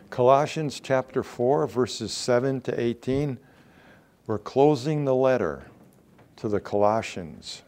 Colossians chapter 4, verses 7 to 18. We're closing the letter to the Colossians.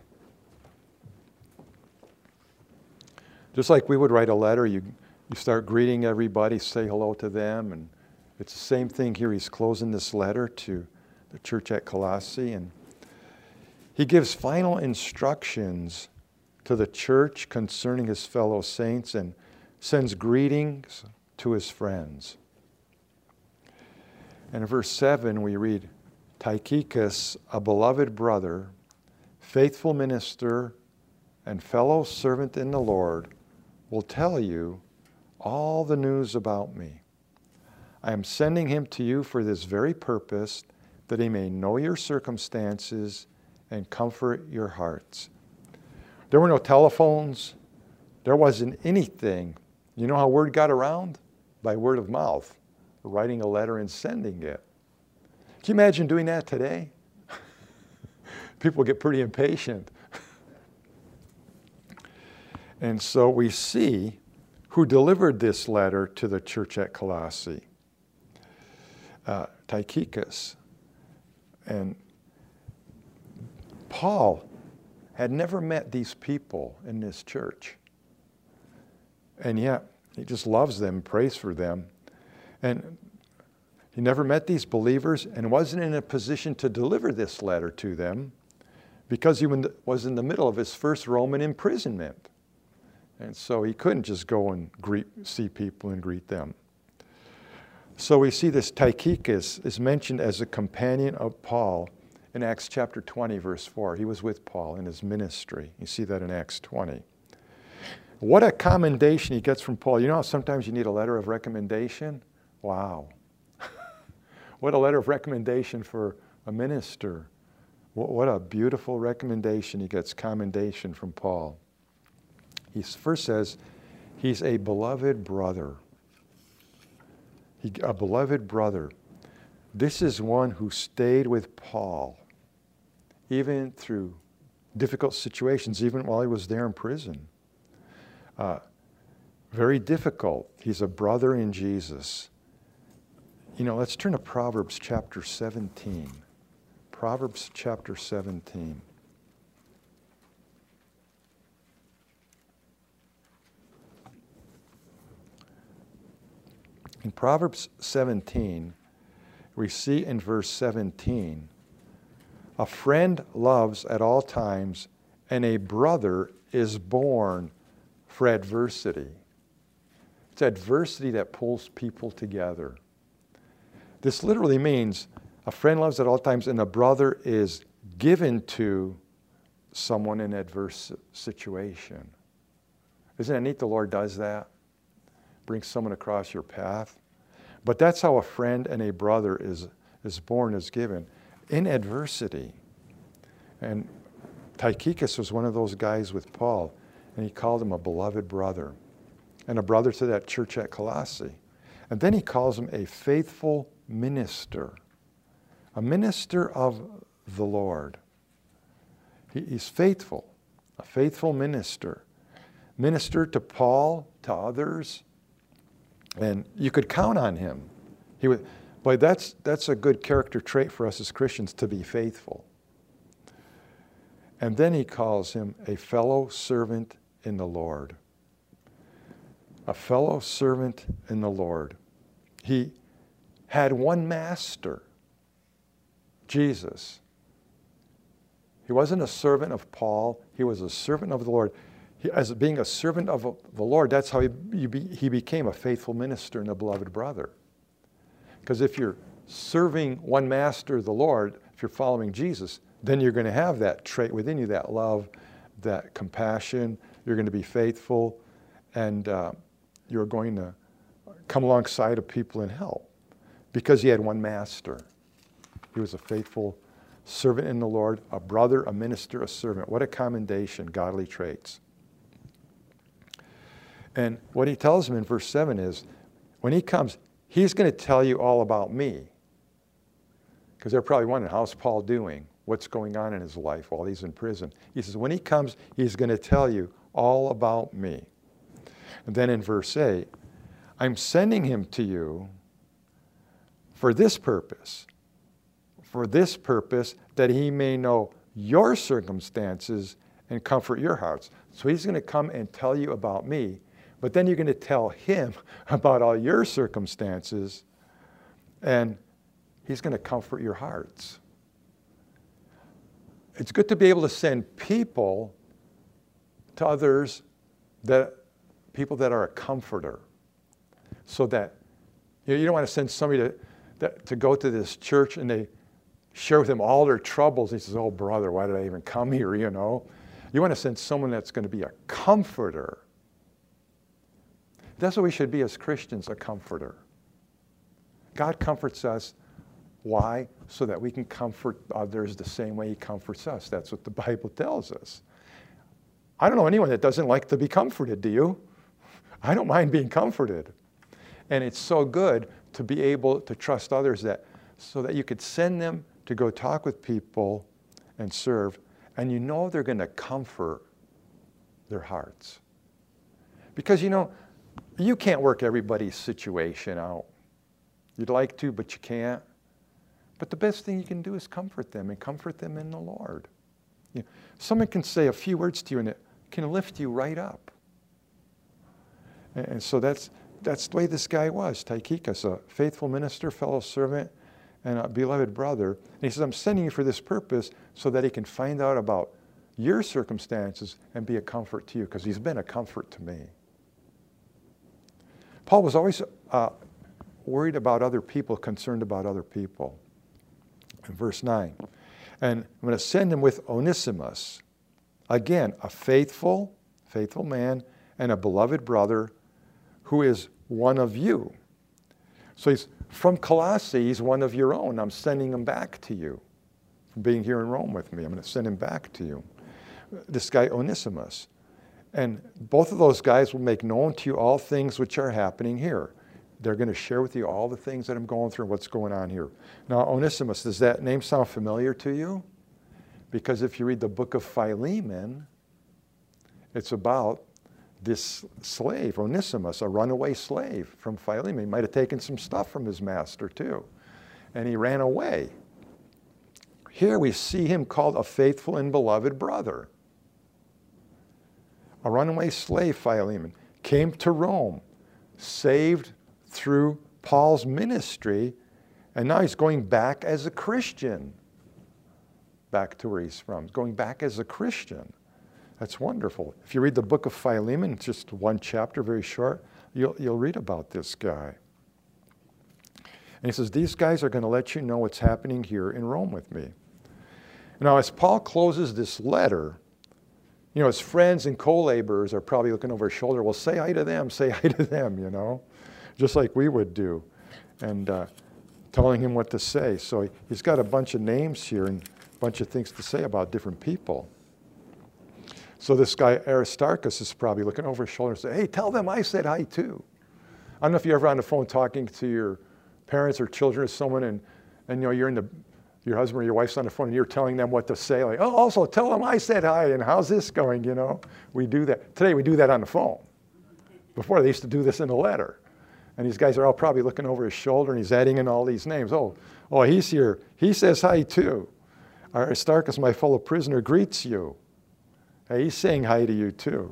Just like we would write a letter, you start greeting everybody, say hello to them, and it's the same thing here. He's closing this letter to the church at Colossae, and he gives final instructions to the church concerning his fellow saints and sends greetings to his friends. And in verse 7 we read, Tychicus, a beloved brother, faithful minister, and fellow servant in the Lord, will tell you all the news about me. I am sending him to you for this very purpose, that he may know your circumstances and comfort your hearts. There were no telephones. There wasn't anything. You know how word got around? By word of mouth, writing a letter and sending it. Can you imagine doing that today? People get pretty impatient. And so we see who delivered this letter to the church at Colossae. Tychicus. And Paul had never met these people in this church. And yet, he just loves them, prays for them. And he never met these believers and wasn't in a position to deliver this letter to them because he was in the middle of his first Roman imprisonment. And so he couldn't just go and see people and greet them. So we see this Tychicus is mentioned as a companion of Paul in Acts chapter 20, verse 4. He was with Paul in his ministry. You see that in Acts 20. What a commendation he gets from Paul. You know how sometimes you need a letter of recommendation? Wow. What a letter of recommendation for a minister. What a beautiful recommendation. He gets commendation from Paul. He first says, he's a beloved brother. A beloved brother. This is one who stayed with Paul, even through difficult situations, even while he was there in prison. Very difficult. He's a brother in Jesus. You know, let's turn to Proverbs chapter 17. Proverbs chapter 17. In Proverbs 17, we see in verse 17, a friend loves at all times, and a brother is born for adversity. It's adversity that pulls people together. This literally means a friend loves at all times, and a brother is given to someone in adverse situation. Isn't it neat the Lord does that? Brings someone across your path. But that's how a friend and a brother is born, is given, in adversity. And Tychicus was one of those guys with Paul, and he called him a beloved brother, and a brother to that church at Colossae. And then he calls him a faithful minister, a minister of the Lord. He's faithful, a faithful minister. Minister to Paul, to others, and you could count on him. Boy, that's a good character trait for us as Christians, to be faithful. And then he calls him a fellow servant in the Lord. A fellow servant in the Lord. He had one master, Jesus. He wasn't a servant of Paul. He was a servant of the Lord. As being a servant of the Lord, that's how he became a faithful minister and a beloved brother. Because if you're serving one master, the Lord, if you're following Jesus, then you're going to have that trait within you, that love, that compassion. You're going to be faithful, and you're going to come alongside of people and help. Because he had one master. He was a faithful servant in the Lord, a brother, a minister, a servant. What a commendation, godly traits. And what he tells him in verse 7 is, when he comes, he's going to tell you all about me. Because they're probably wondering, how's Paul doing? What's going on in his life while he's in prison? He says, when he comes, he's going to tell you all about me. And then in verse 8, I'm sending him to you for this purpose, that he may know your circumstances and comfort your hearts. So he's going to come and tell you about me, but then you're going to tell him about all your circumstances, and he's going to comfort your hearts. It's good to be able to send people to others, people that are a comforter, so that you don't want to send somebody to go to this church and they share with him all their troubles. He says, oh, brother, why did I even come here, You want to send someone that's going to be a comforter. That's what we should be as Christians, a comforter. God comforts us. Why? So that we can comfort others the same way he comforts us. That's what the Bible tells us. I don't know anyone that doesn't like to be comforted, do you? I don't mind being comforted. And it's so good to be able to trust others so that you could send them to go talk with people and serve, and you know they're going to comfort their hearts. Because you can't work everybody's situation out. You'd like to, but you can't. But the best thing you can do is comfort them, and comfort them in the Lord. Someone can say a few words to you and it can lift you right up. And so that's the way this guy was, Tychicus, a faithful minister, fellow servant, and a beloved brother. And he says, I'm sending you for this purpose so that he can find out about your circumstances and be a comfort to you, because he's been a comfort to me. Paul was always worried about other people, concerned about other people. In verse 9, and I'm going to send him with Onesimus, again, a faithful man and a beloved brother who is one of you. So he's from Colossae, he's one of your own. I'm sending him back to you. From being here in Rome with me, I'm going to send him back to you. This guy Onesimus. And both of those guys will make known to you all things which are happening here. They're going to share with you all the things that I'm going through and what's going on here. Now, Onesimus, does that name sound familiar to you? Because if you read the book of Philemon, it's about this slave, Onesimus, a runaway slave from Philemon. He might have taken some stuff from his master too, and he ran away. Here we see him called a faithful and beloved brother. A runaway slave, Philemon, came to Rome, saved through Paul's ministry, and now he's going back as a Christian, back to where he's from, going back as a Christian. That's wonderful. If you read the book of Philemon, it's just one chapter, very short, you'll read about this guy. And he says, these guys are going to let you know what's happening here in Rome with me. Now, as Paul closes this letter, his friends and co-laborers are probably looking over his shoulder. Well, say hi to them, just like we would do, and telling him what to say. So he's got a bunch of names here and a bunch of things to say about different people. So this guy Aristarchus is probably looking over his shoulder and saying, hey, tell them I said hi too. I don't know if you're ever on the phone talking to your parents or children or someone, and you're your husband or your wife's on the phone and you're telling them what to say, like, oh, also tell them I said hi, and how's this going, We do that. Today we do that on the phone. Before they used to do this in a letter. And these guys are all probably looking over his shoulder, and he's adding in all these names. Oh, he's here. He says hi too. Aristarchus, my fellow prisoner, greets you. Hey, he's saying hi to you too.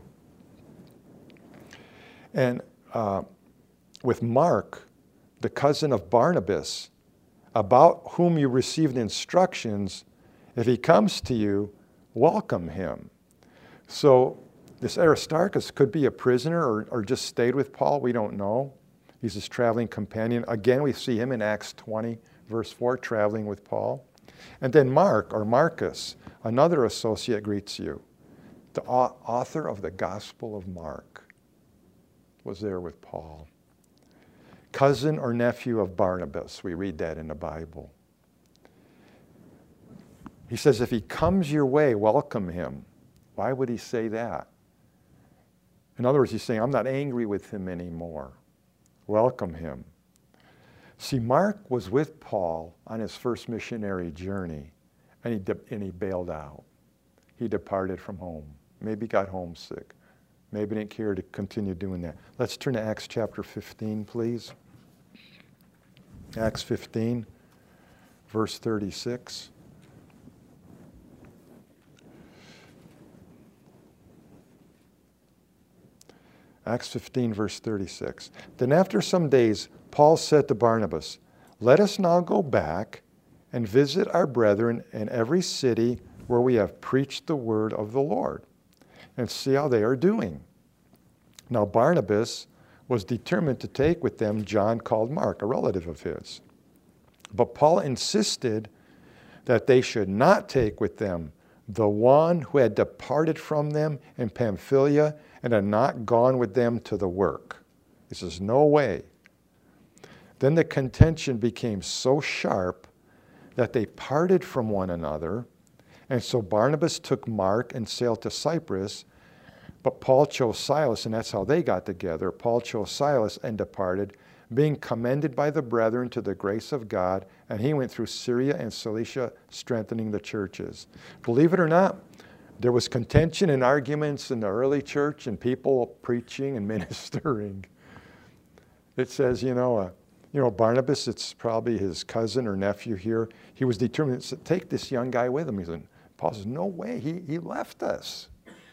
And with Mark, the cousin of Barnabas, about whom you received instructions, if he comes to you, welcome him. So this Aristarchus could be a prisoner or just stayed with Paul. We don't know. He's his traveling companion. Again, we see him in Acts 20, verse 4, traveling with Paul. And then Mark, or Marcus, another associate, greets you. The author of the Gospel of Mark was there with Paul. Cousin or nephew of Barnabas. We read that in the Bible. He says, if he comes your way, welcome him. Why would he say that? In other words, he's saying, I'm not angry with him anymore. Welcome him. See, Mark was with Paul on his first missionary journey, and he bailed out. He departed from home. Maybe got homesick. maybe didn't care to continue doing that. Let's turn to Acts chapter 15, please. Acts 15, verse 36. Acts 15, verse 36. Then after some days, Paul said to Barnabas, "Let us now go back and visit our brethren in every city where we have preached the word of the Lord, and see how they are doing." Now Barnabas was determined to take with them John called Mark, a relative of his. But Paul insisted that they should not take with them the one who had departed from them in Pamphylia and had not gone with them to the work. He says, no way. Then the contention became so sharp that they parted from one another. And so Barnabas took Mark and sailed to Cyprus, but Paul chose Silas, and that's how they got together. Paul chose Silas and departed, being commended by the brethren to the grace of God, and he went through Syria and Cilicia, strengthening the churches. Believe it or not, there was contention and arguments in the early church and people preaching and ministering. It says, Barnabas, it's probably his cousin or nephew here. He was determined to take this young guy with him. He said, Paul says, no way, he left us.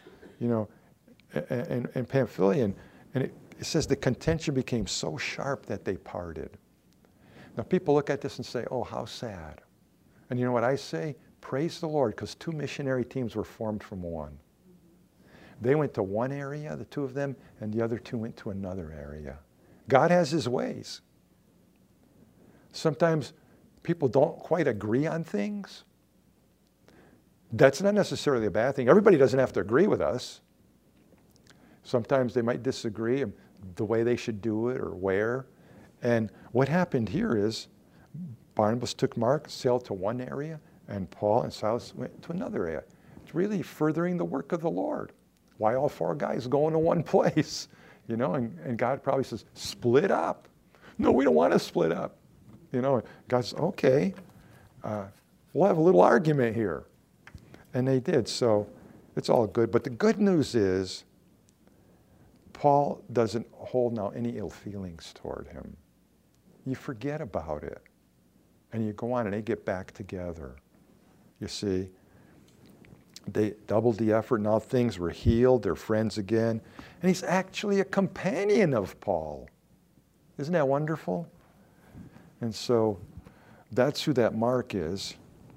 And Pamphylia, and it says the contention became so sharp that they parted. Now people look at this and say, oh, how sad. And you know what I say? Praise the Lord, because 2 missionary teams were formed from one. They went to one area, the 2 of them, and the other 2 went to another area. God has his ways. Sometimes people don't quite agree on things. That's not necessarily a bad thing. Everybody doesn't have to agree with us. Sometimes they might disagree the way they should do it or where. And what happened here is Barnabas took Mark, sailed to one area, and Paul and Silas went to another area. It's really furthering the work of the Lord. Why all 4 guys going to one place? And God probably says, split up. No, we don't want to split up. God says, okay, we'll have a little argument here. And they did, so it's all good. But the good news is, Paul doesn't hold now any ill feelings toward him. You forget about it. And you go on and they get back together. You see, they doubled the effort. Now things were healed. They're friends again. And he's actually a companion of Paul. Isn't that wonderful? And so that's who that Mark is.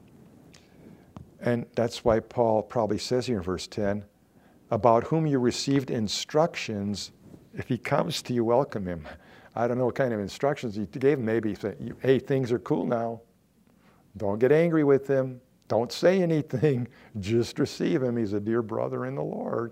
And that's why Paul probably says here in verse 10, about whom you received instructions, if he comes to you, welcome him. I don't know what kind of instructions he gave him. Maybe he said, hey, things are cool now. Don't get angry with him. Don't say anything. Just receive him. He's a dear brother in the Lord,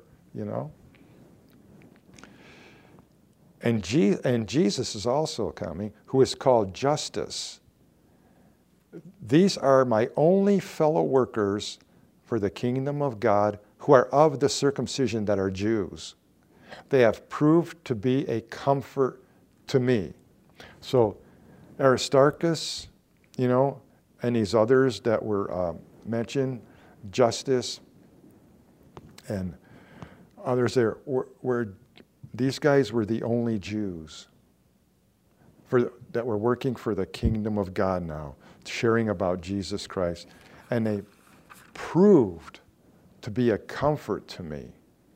And Jesus is also coming, who is called Justus. These are my only fellow workers for the kingdom of God, who are of the circumcision that are Jews. They have proved to be a comfort to me. So Aristarchus, and these others that were mentioned, Justus and others there, these guys were the only Jews that were working for the kingdom of God now, sharing about Jesus Christ. And they proved to be a comfort to me.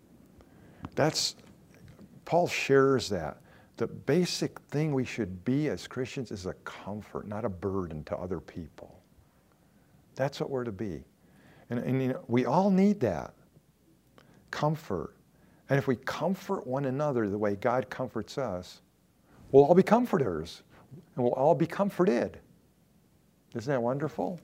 Paul shares that. The basic thing we should be as Christians is a comfort, not a burden to other people. That's what we're to be. And we all need that. Comfort. And if we comfort one another the way God comforts us, we'll all be comforters. And we'll all be comforted. Isn't that wonderful?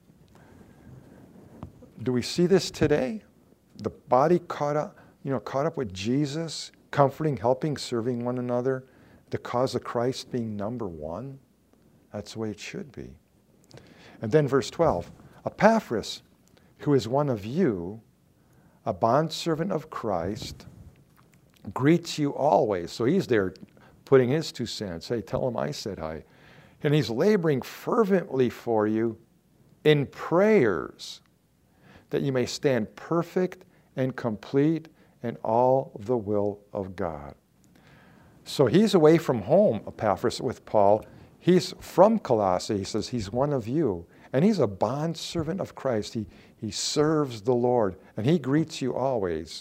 Do we see this today? The body caught up with Jesus, comforting, helping, serving one another, the cause of Christ being number one. That's the way it should be. And then verse 12, Epaphras, who is one of you, a bondservant of Christ, greets you always. So he's there putting his 2 cents. Hey, tell him I said hi. And he's laboring fervently for you in prayers, that you may stand perfect and complete and all the will of God. So he's away from home, Epaphras, with Paul. He's from Colossae. He says he's one of you. And he's a bondservant of Christ. He serves the Lord, and he greets you always.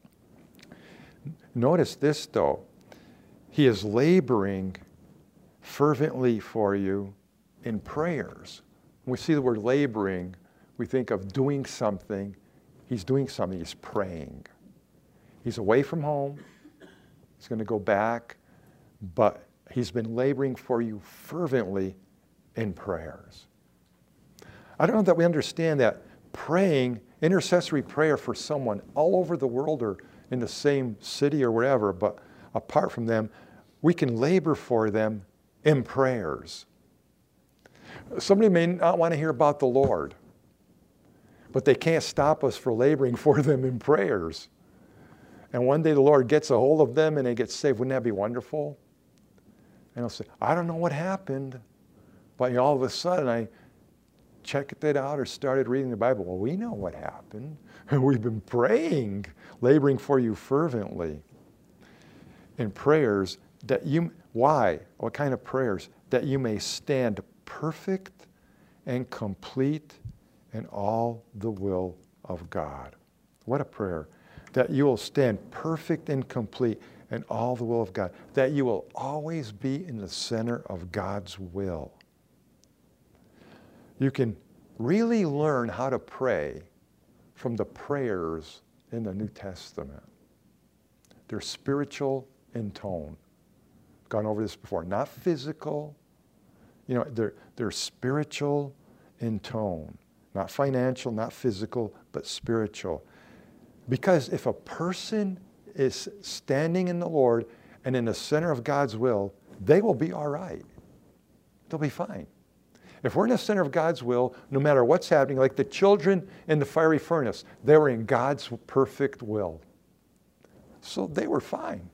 Notice this, though. He is laboring fervently for you in prayers. When we see the word laboring, we think of doing something. He's doing something. He's praying. He's away from home. He's going to go back. But he's been laboring for you fervently in prayers. I don't know that we understand that praying, intercessory prayer for someone all over the world or in the same city or wherever, but apart from them, we can labor for them in prayers. Somebody may not want to hear about the Lord, but they can't stop us from laboring for them in prayers. And one day the Lord gets a hold of them and they get saved. Wouldn't that be wonderful? And they'll say, I don't know what happened, but all of a sudden I checked it out or started reading the Bible. Well, we know what happened. We've been praying, laboring for you fervently in prayers that you, why? What kind of prayers? That you may stand perfect and complete in all the will of God. What a prayer. That you will stand perfect and complete in all the will of God. That you will always be in the center of God's will. You can really learn how to pray from the prayers in the New Testament. They're spiritual in tone. I've gone over this before. Not physical. You know, they're spiritual in tone. Not financial, not physical, but spiritual. Because if a person is standing in the Lord and in the center of God's will, they will be all right. They'll be fine. If we're in the center of God's will, no matter what's happening, like the children in the fiery furnace, they were in God's perfect will. So they were fine.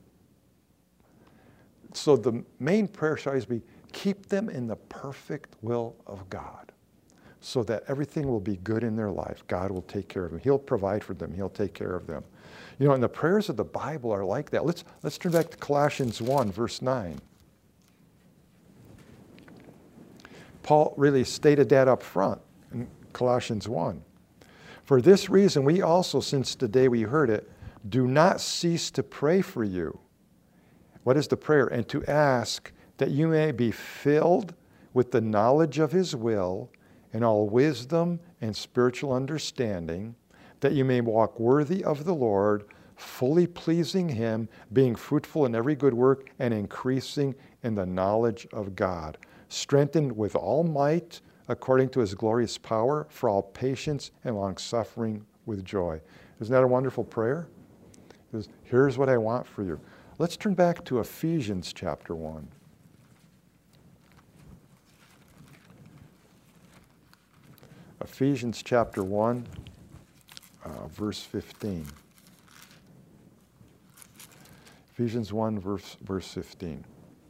So the main prayer should always be, keep them in the perfect will of God, so that everything will be good in their life. God will take care of them. He'll provide for them. He'll take care of them. You know, and the prayers of the Bible are like that. Let's turn back to Colossians 1, verse 9. Paul really stated that up front in Colossians 1. For this reason, we also, since the day we heard it, do not cease to pray for you. What is the prayer? And to ask that you may be filled with the knowledge of His will and all wisdom and spiritual understanding, that you may walk worthy of the Lord, fully pleasing Him, being fruitful in every good work and increasing in the knowledge of God, strengthened with all might according to His glorious power for all patience and long-suffering with joy. Isn't that a wonderful prayer? Here's what I want for you. Let's turn back to Ephesians chapter 1. Ephesians chapter 1, verse 15. Ephesians 1, verse 15.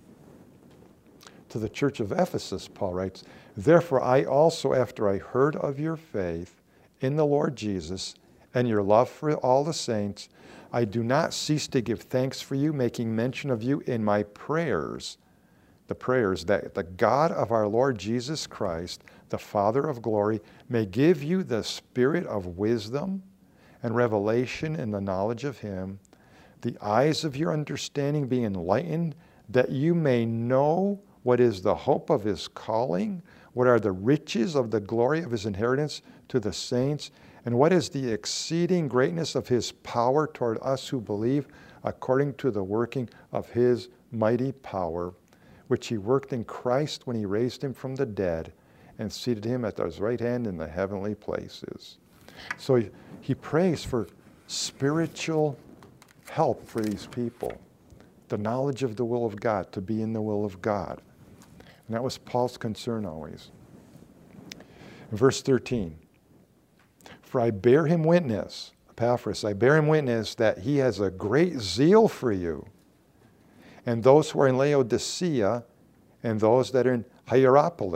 To the church of Ephesus, Paul writes, Therefore I also, after I heard of your faith in the Lord Jesus and your love for all the saints, I do not cease to give thanks for you, making mention of you in my prayers. The prayers that the God of our Lord Jesus Christ, the Father of glory, may give you the spirit of wisdom and revelation in the knowledge of Him, the eyes of your understanding being enlightened, that you may know what is the hope of His calling, what are the riches of the glory of His inheritance to the saints, and what is the exceeding greatness of His power toward us who believe, according to the working of His mighty power, which He worked in Christ when He raised Him from the dead and seated Him at His right hand in the heavenly places. So he prays for spiritual help for these people, the knowledge of the will of God, to be in the will of God. And that was Paul's concern always. In verse 13, For I bear him witness, Epaphras, I bear him witness that he has a great zeal for you, and those who are in Laodicea, and those that are in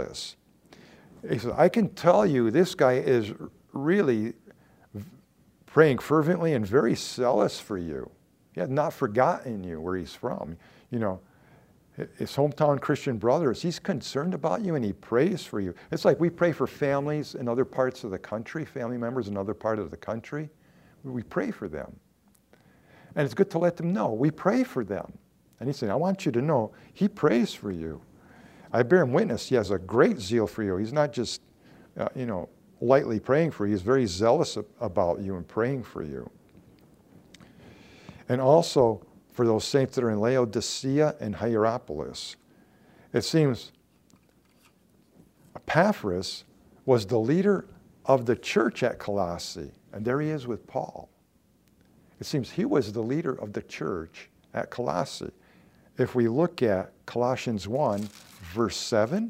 Hierapolis. He says, I can tell you this guy is really praying fervently and very zealous for you. He had not forgotten you, where he's from. You know, his hometown Christian brothers, he's concerned about you and he prays for you. It's like we pray for families in other parts of the country, family members in other parts of the country. We pray for them. And it's good to let them know we pray for them. And he's saying, I want you to know he prays for you. I bear him witness. He has a great zeal for you. He's not just, lightly praying for you. He's very zealous about you and praying for you. And also for those saints that are in Laodicea and Hierapolis. It seems Epaphras was the leader of the church at Colossae. And there he is with Paul. It seems he was the leader of the church at Colossae. If we look at Colossians 1, verse 7,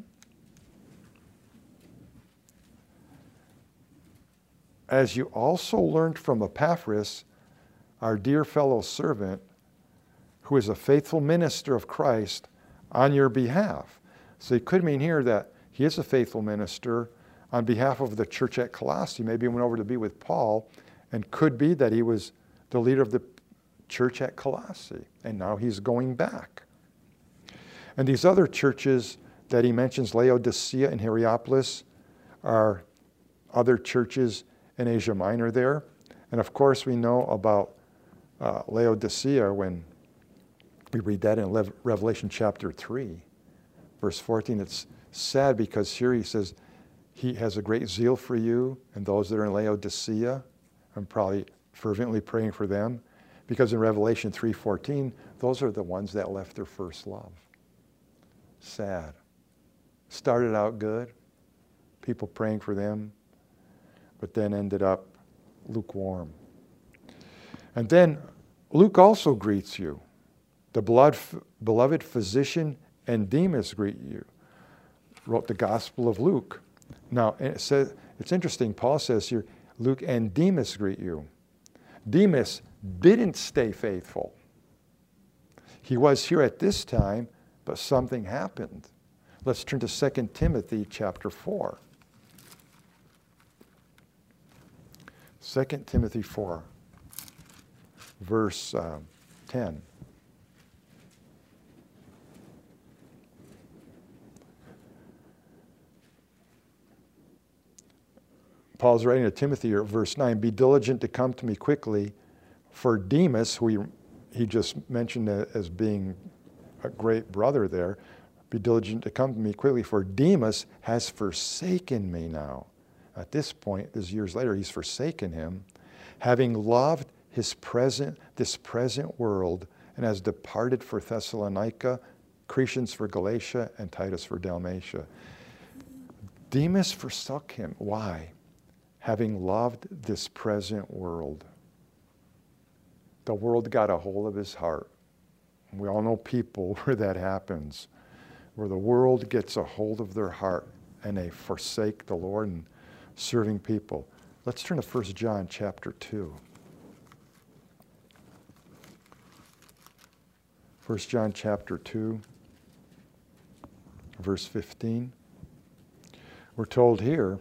as you also learned from Epaphras, our dear fellow servant, who is a faithful minister of Christ on your behalf. So it could mean here that he is a faithful minister on behalf of the church at Colossae. Maybe he went over to be with Paul, and could be that he was the leader of the church at Colossae, and now he's going back. And these other churches that he mentions, Laodicea and Hierapolis, are other churches in Asia Minor there. And of course we know about Laodicea when we read that in Revelation chapter 3, verse 14. It's sad because here he says he has a great zeal for you and those that are in Laodicea. I'm probably fervently praying for them, because in Revelation 3:14, those are the ones that left their first love. Sad. Started out good, people praying for them, but then ended up lukewarm. And then Luke also greets you. The beloved physician and Demas greet you. Wrote the Gospel of Luke. Now, it says, it's interesting, Paul says here, Luke and Demas greet you. Demas didn't stay faithful. He was here at this time, but something happened. Let's turn to 2 Timothy chapter 4. 2 Timothy 4, verse 10. Paul's writing to Timothy here, verse 9, be diligent to come to me quickly, for Demas, who he just mentioned as being a great brother there, be diligent to come to me quickly, for Demas has forsaken me now. At this point, this years later, he's forsaken him, having loved this present world, and has departed for Thessalonica, Crescens for Galatia, and Titus for Dalmatia. Demas forsook him. Why? Having loved this present world. The world got a hold of his heart. We all know people where that happens, where the world gets a hold of their heart and they forsake the Lord and serving people. Let's turn to 1 John chapter 2. 1 John chapter 2, verse 15. We're told here,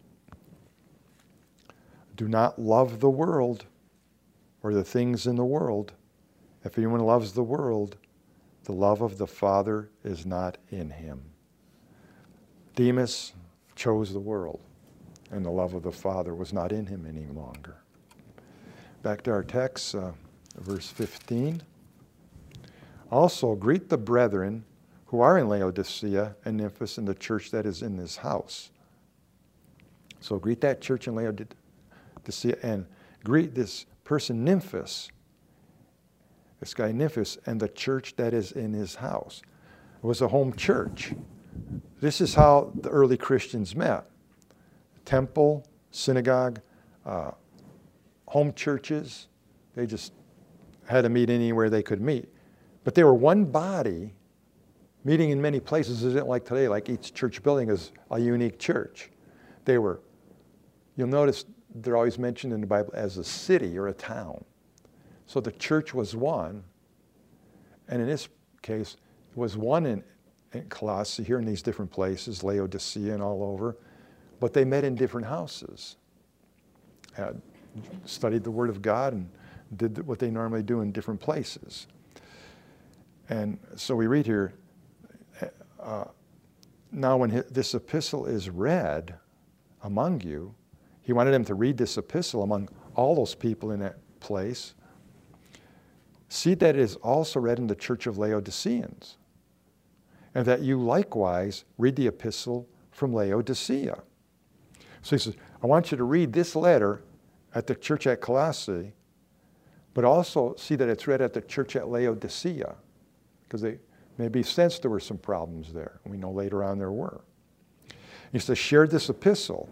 do not love the world or the things in the world. If anyone loves the world, the love of the Father is not in him. Demas chose the world, and the love of the Father was not in him any longer. Back to our text, verse 15. Also, greet the brethren who are in Laodicea and Nymphas and the church that is in this house. So greet that church in Laodicea and greet this person Nymphas, this guy Nymphas, and the church that is in his house. It was a home church. This is how the early Christians met. Temple, synagogue, home churches. They just had to meet anywhere they could meet. But they were one body, meeting in many places. It isn't like today, like each church building is a unique church. They were, you'll notice they're always mentioned in the Bible as a city or a town. So the church was one, and in this case, it was one in Colossae, here in these different places, Laodicea and all over, but they met in different houses. studied the Word of God and did what they normally do in different places. And so we read here, now when this epistle is read among you, he wanted them to read this epistle among all those people in that place. See that it is also read in the church of Laodiceans, and that you likewise read the epistle from Laodicea. So he says, I want you to read this letter at the church at Colossae, but also see that it's read at the church at Laodicea, because they maybe sensed there were some problems there. We know later on there were. He says, share this epistle.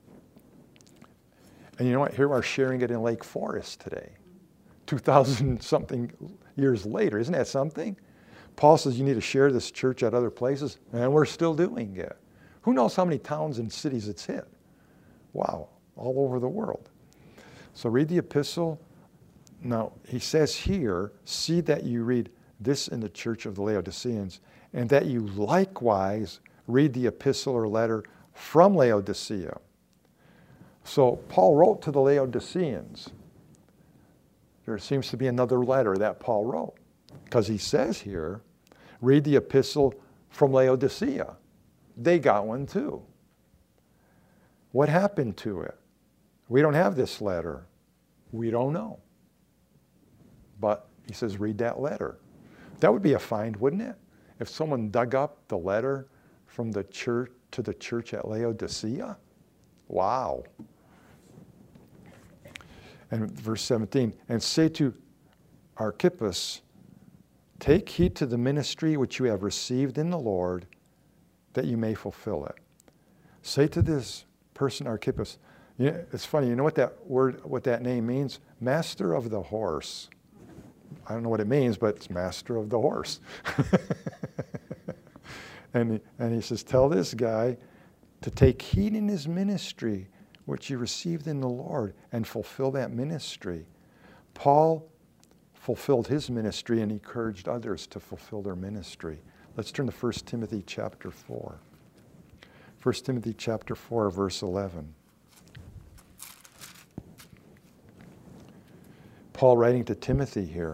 And you know what? Here we are sharing it in Lake Forest today, 2,000-something years later. Isn't that something? Paul says you need to share this church at other places, and we're still doing it. Who knows how many towns and cities it's hit? Wow, all over the world. So read the epistle. Now, he says here, see that you read this in the church of the Laodiceans, and that you likewise read the epistle or letter from Laodicea. So Paul wrote to the Laodiceans. There seems to be another letter that Paul wrote, because he says here, read the epistle from Laodicea. They got one too. What happened to it? We don't have this letter. We don't know. But he says, read that letter. That would be a find, wouldn't it? If someone dug up the letter from the church to the church at Laodicea? Wow. And verse 17, and say to Archippus, take heed to the ministry which you have received in the Lord, that you may fulfill it. Say to this person, Archippus, you know, it's funny, you know what that word, what that name means? Master of the horse. I don't know what it means, but it's master of the horse. and he says, tell this guy to take heed in his ministry, which he received in the Lord, and fulfill that ministry. Paul fulfilled his ministry and encouraged others to fulfill their ministry. Let's turn to 1 Timothy chapter 4. 1 Timothy chapter 4, verse 11. Paul writing to Timothy here.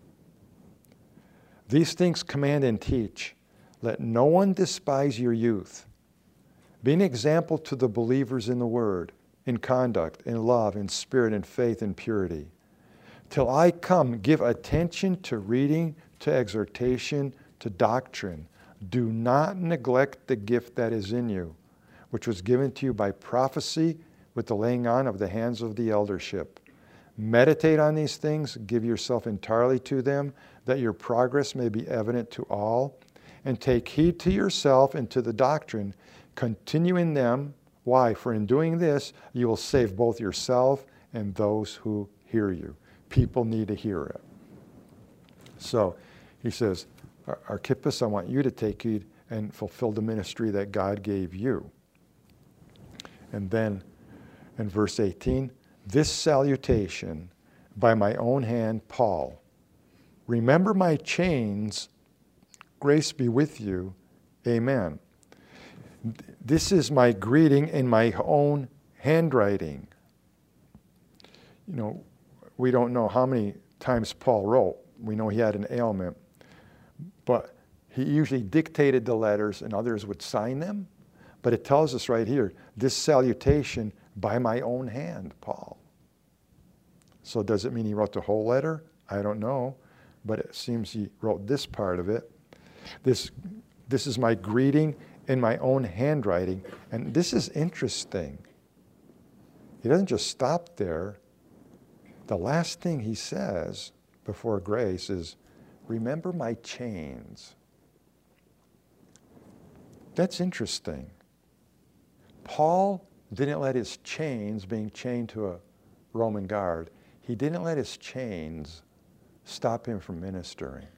These things command and teach. Let no one despise your youth. Be an example to the believers in the word, in conduct, in love, in spirit, in faith, in purity. Till I come, give attention to reading, to exhortation, to doctrine. Do not neglect the gift that is in you, which was given to you by prophecy with the laying on of the hands of the eldership. Meditate on these things, give yourself entirely to them, that your progress may be evident to all. And take heed to yourself and to the doctrine. Continue in them. Why? For in doing this, you will save both yourself and those who hear you. People need to hear it. So he says, Archippus, I want you to take heed and fulfill the ministry that God gave you. And then in verse 18, this salutation by my own hand, Paul. Remember my chains, grace be with you, amen. This is my greeting in my own handwriting. You know, we don't know how many times Paul wrote. We know he had an ailment. But he usually dictated the letters and others would sign them. But it tells us right here, this salutation by my own hand, Paul. So does it mean he wrote the whole letter? I don't know. But it seems he wrote this part of it. This is my greeting in my own handwriting. And this is interesting. He doesn't just stop there. The last thing he says before grace is, remember my chains. That's interesting. Paul didn't let his chains, being chained to a Roman guard, he didn't let his chains stop him from ministering.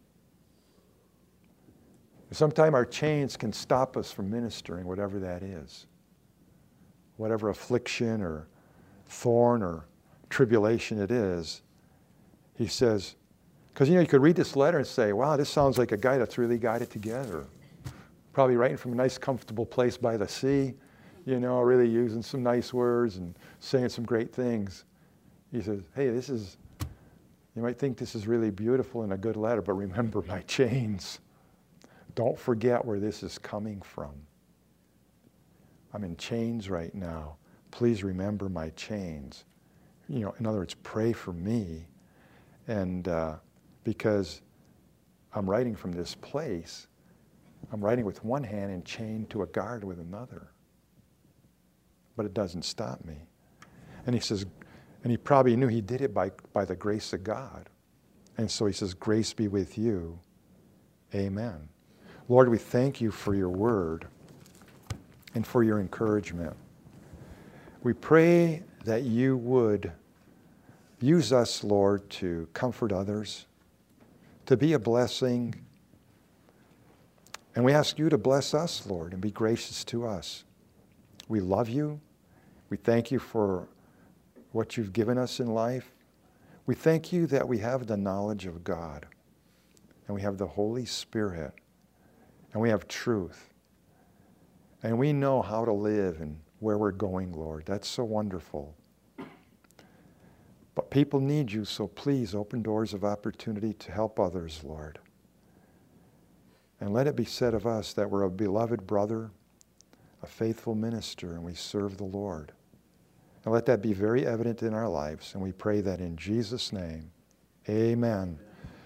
Sometimes our chains can stop us from ministering, whatever that is. Whatever affliction or thorn or tribulation it is. He says, because you could read this letter and say, wow, this sounds like a guy that's really got it together. Probably writing from a nice, comfortable place by the sea, really using some nice words and saying some great things. He says, hey, you might think this is really beautiful and a good letter, but remember my chains. Don't forget where this is coming from. I'm in chains right now. Please remember my chains. In other words, pray for me. And because I'm writing from this place, I'm writing with one hand and chained to a guard with another. But it doesn't stop me. And he says, and he probably knew he did it by the grace of God. And so he says, grace be with you. Amen. Lord, we thank you for your word and for your encouragement. We pray that you would use us, Lord, to comfort others, to be a blessing. And we ask you to bless us, Lord, and be gracious to us. We love you. We thank you for what you've given us in life. We thank you that we have the knowledge of God, and we have the Holy Spirit, and we have truth. And we know how to live and where we're going, Lord. That's so wonderful. But people need you, so please open doors of opportunity to help others, Lord. And let it be said of us that we're a beloved brother, a faithful minister, and we serve the Lord. And let that be very evident in our lives. And we pray that in Jesus' name, amen.